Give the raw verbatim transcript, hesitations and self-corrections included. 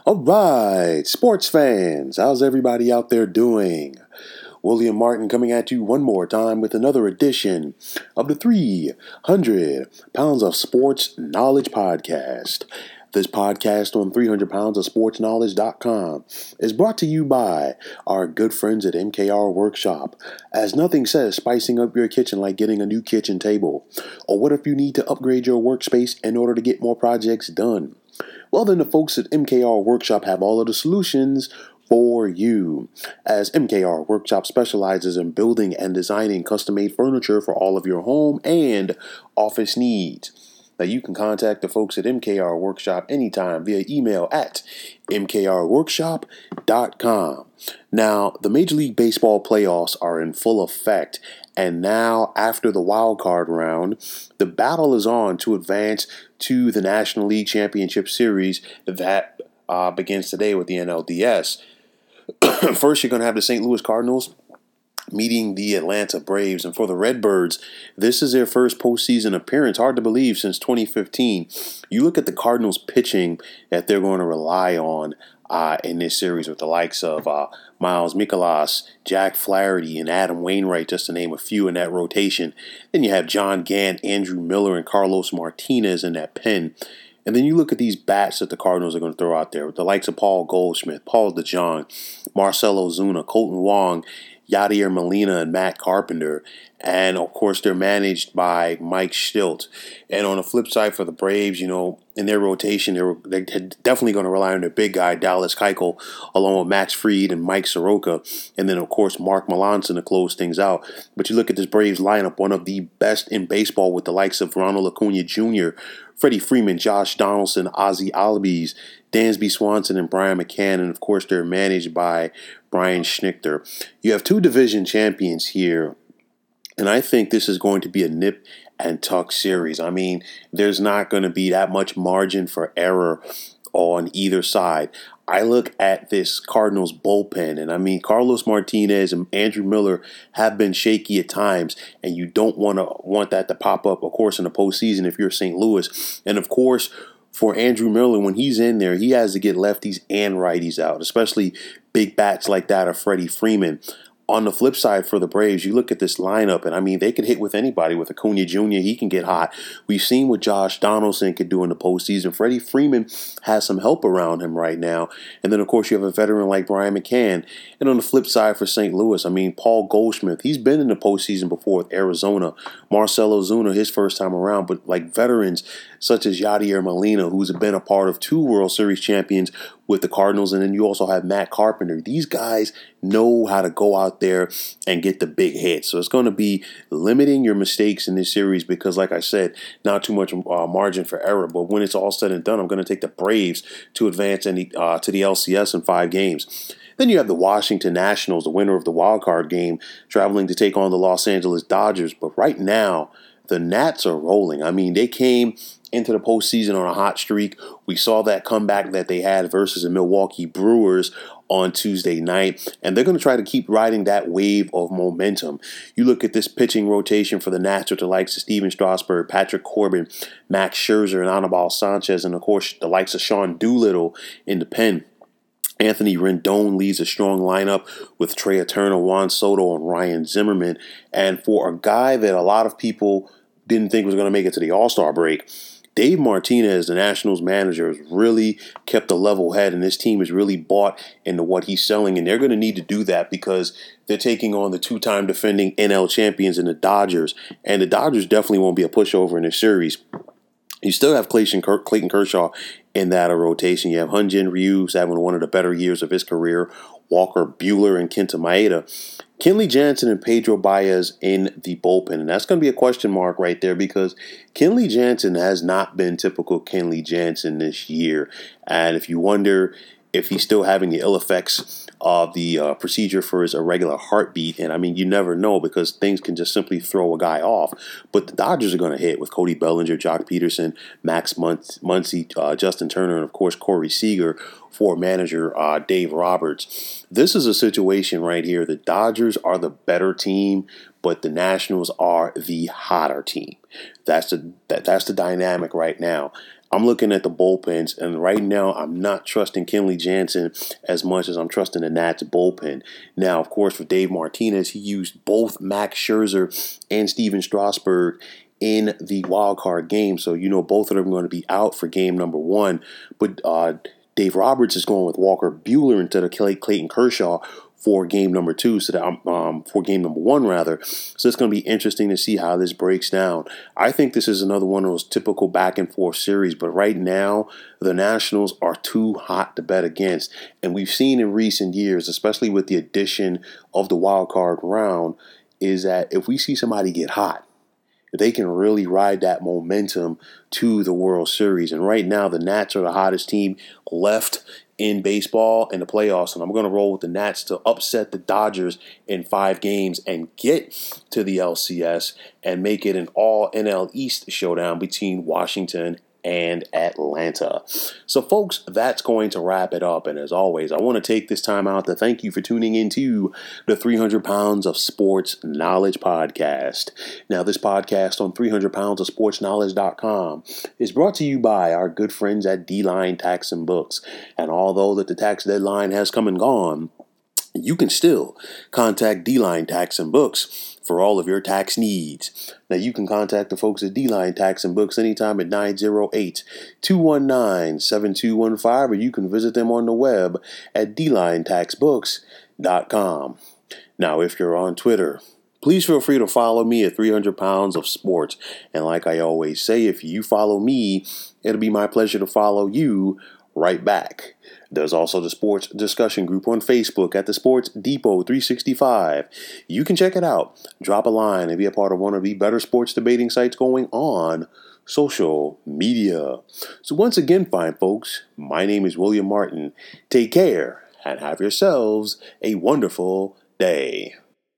All right, sports fans, how's everybody out there doing? William Martin coming at you one more time with another edition of the three hundred Pounds of Sports Knowledge Podcast. This podcast on three hundred pounds of sports knowledge dot com is brought to you by our good friends at M K R Workshop. As nothing says spicing up your kitchen like getting a new kitchen table. Or what if you need to upgrade your workspace in order to get more projects done? Well, then the folks at M K R Workshop have all of the solutions for you, as M K R Workshop specializes in building and designing custom-made furniture for all of your home and office needs. Now, you can contact the folks at M K R Workshop anytime via email at m k r workshop dot com. Now, the Major League Baseball playoffs are in full effect, and now, after the wild card round, the battle is on to advance to the National League Championship Series that uh, begins today with the N L D S. First, you're going to have the Saint Louis Cardinals meeting the Atlanta Braves. And for the Redbirds, this is their first postseason appearance. Hard to believe since twenty fifteen. You look at the Cardinals pitching that they're going to rely on uh, in this series with the likes of uh, Miles Mikolas, Jack Flaherty, and Adam Wainwright, just to name a few in that rotation. Then you have John Gant, Andrew Miller, and Carlos Martinez in that pen. And then you look at these bats that the Cardinals are going to throw out there with the likes of Paul Goldschmidt, Paul DeJong, Marcell Ozuna, Colton Wong, Yadier Molina, and Matt Carpenter. And, of course, they're managed by Mike Shildt. And on the flip side for the Braves, you know, in their rotation, they're, they're definitely going to rely on their big guy, Dallas Keuchel, along with Max Fried and Mike Soroka. And then, of course, Mark Melancon to close things out. But you look at this Braves lineup, one of the best in baseball with the likes of Ronald Acuna Junior, Freddie Freeman, Josh Donaldson, Ozzie Albies, Dansby Swanson, and Brian McCann. And, of course, they're managed by Brian Schnichter. You have two division champions here. And I think this is going to be a nip and tuck series. I mean, there's not going to be that much margin for error on either side. I look at this Cardinals bullpen, and I mean, Carlos Martinez and Andrew Miller have been shaky at times, and you don't want to want that to pop up, of course, in the postseason if you're Saint Louis. And of course, for Andrew Miller, when he's in there, he has to get lefties and righties out, especially big bats like that of Freddie Freeman. On the flip side for the Braves, you look at this lineup, and I mean, they could hit with anybody. With Acuna Junior, he can get hot. We've seen what Josh Donaldson could do in the postseason. Freddie Freeman has some help around him right now. And then, of course, you have a veteran like Brian McCann. And on the flip side for Saint Louis, I mean, Paul Goldschmidt, he's been in the postseason before with Arizona. Marcell Ozuna, his first time around. But like veterans such as Yadier Molina, who's been a part of two World Series champions with the Cardinals, and then you also have Matt Carpenter. These guys know how to go out there and get the big hits. So it's going to be limiting your mistakes in this series because, like I said, not too much uh, margin for error. But when it's all said and done, I'm going to take the Braves to advance any, uh, to the L C S in five games. Then you have the Washington Nationals, the winner of the wild card game, traveling to take on the Los Angeles Dodgers. But right now, the Nats are rolling. I mean, they came into the postseason on a hot streak. We saw that comeback that they had versus the Milwaukee Brewers on Tuesday night, and they're going to try to keep riding that wave of momentum. You look at this pitching rotation for the Nats with the likes of Steven Strasburg, Patrick Corbin, Max Scherzer, and Anibal Sanchez, and of course the likes of Sean Doolittle in the pen. Anthony Rendon leads a strong lineup with Trey Turner, Juan Soto, and Ryan Zimmerman. And for a guy that a lot of people didn't think was going to make it to the All-Star break, Dave Martinez, the Nationals manager, has really kept a level head, and this team has really bought into what he's selling, and they're going to need to do that because they're taking on the two-time defending N L champions in the Dodgers, and the Dodgers definitely won't be a pushover in this series. You still have Clayton, Clayton Kershaw in that rotation. You have Hyun-Jin Ryu having one of the better years of his career, Walker Buehler and Kenta Maeda. Kenley Jansen and Pedro Baez in the bullpen. And that's going to be a question mark right there because Kenley Jansen has not been typical Kenley Jansen this year. And if you wonder if he's still having the ill effects of the uh, procedure for his irregular heartbeat, and I mean, you never know because things can just simply throw a guy off. But the Dodgers are going to hit with Cody Bellinger, Jock Peterson, Max Muncy, uh, Justin Turner, and of course Corey Seager for manager uh, Dave Roberts. This is a situation right here. The Dodgers are the better team, but the Nationals are the hotter team. That's the that, that's the dynamic right now. I'm looking at the bullpens, and right now I'm not trusting Kenley Jansen as much as I'm trusting the Nats bullpen. Now, of course, for Dave Martinez, he used both Max Scherzer and Steven Strasburg in the wild card game. So, you know, both of them are going to be out for game number one. But uh, Dave Roberts is going with Walker Buehler instead of Clayton Kershaw for game number two, so that um, for game number one rather. So it's going to be interesting to see how this breaks down. I think this is another one of those typical back and forth series, but right now the Nationals are too hot to bet against, and we've seen in recent years, especially with the addition of the wild card round, is that if we see somebody get hot, they can really ride that momentum to the World Series. And right now, the Nats are the hottest team left in baseball in the playoffs. And I'm going to roll with the Nats to upset the Dodgers in five games and get to the L C S and make it an all N L East showdown between Washington and Atlanta. So, folks, that's going to wrap it up. And as always, I want to take this time out to thank you for tuning into the three hundred pounds of Sports Knowledge podcast. Now, this podcast on three hundred pounds of sports knowledge dot com is brought to you by our good friends at D-Line Tax and Books. And although that the tax deadline has come and gone, you can still contact D-Line Tax and Books for all of your tax needs. Now, you can contact the folks at D-Line Tax and Books anytime at nine oh eight, two one nine, seven two one five, or you can visit them on the web at d line tax books dot com. Now, if you're on Twitter, please feel free to follow me at three hundred pounds of sports. And like I always say, if you follow me, it'll be my pleasure to follow you right back. There's also the sports discussion group on Facebook at the Sports Depot three sixty-five. You can check it out, drop a line, and be a part of one of the better sports debating sites going on social media. So once again, fine folks, my name is William Martin. Take care and have yourselves a wonderful day.